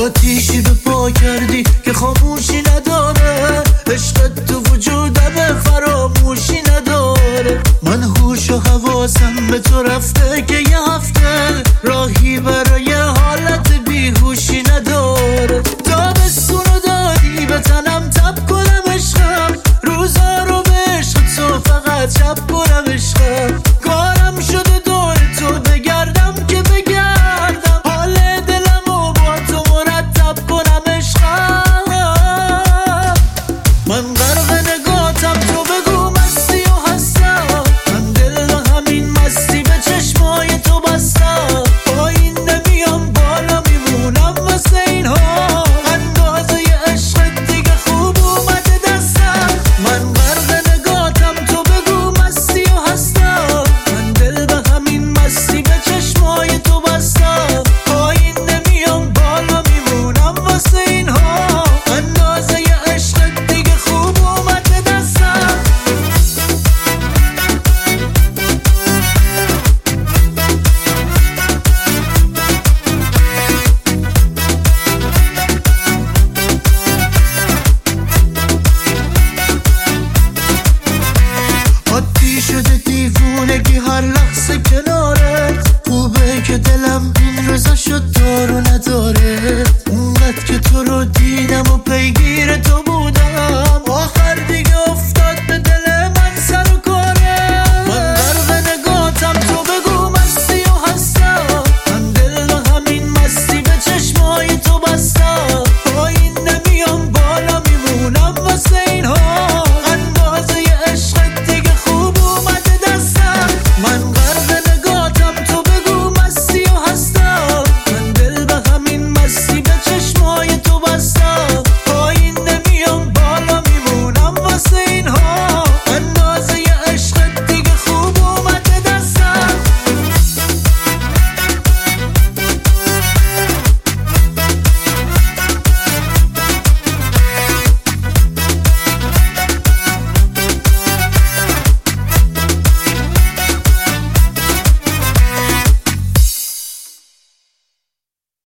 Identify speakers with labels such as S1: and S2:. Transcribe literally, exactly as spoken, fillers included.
S1: آتیشی به پا کردی که خاموشی نداره، عشقت تو وجودم فراموشی نداره. من هوش و حواسم به تو رفته که یه هفته راهی برای حالت بیهوشی نداره. تابستونو دادی به تنم تب کنم عشقم، روزا رو به عشق تو فقط شب کنم عشقم. کارم شده دور تو بگردم که بگردم، حال دلمو با تو مرتب کنم عشقم. من غرق نگاتم، تو بگو مستی و هستم، من دل و همین مستی به چشمای تو بستم. پایین نمیام بالا میمونم واسه اینها، اندازه عشقت دیگه خوب اومده دستم. من غرق نگاتم، تو بگو مستی و هستم، من دل به همین مستی به چشمای تو بستم. پایین نمیام بالا میمونم واسه اینها، اندازه عشقت دیگه خوب اومده دستم. عادی شده دیوونگی هر لحظه کنارت، خوبه که دلم این روزا شد دارو نداره.